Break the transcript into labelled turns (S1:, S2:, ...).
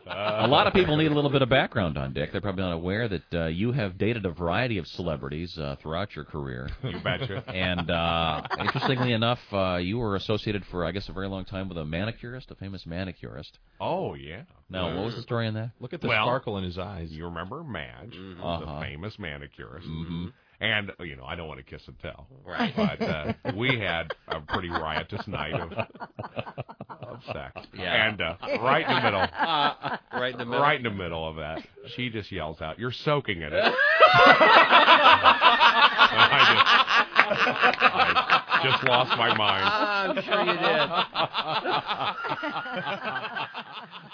S1: A lot of people need a little bit of background on Dick. They're probably not aware that you have dated a variety of celebrities throughout your career.
S2: You betcha.
S1: And interestingly enough, you were associated for, I guess, a very long time with a manicurist, a famous manicurist.
S2: Oh, yeah.
S1: Now, what was the story on that?
S3: Look at the sparkle in his eyes.
S2: You remember Madge, the famous manicurist.
S1: Mm-hmm.
S2: And, I don't want to kiss and tell.
S4: Right.
S2: But we had a pretty riotous night of sex.
S4: Yeah.
S2: And right in the middle.
S4: Right in the middle?
S2: Right in the middle of that, she just yells out, "You're soaking in it." I just lost my mind.
S4: I'm sure you did.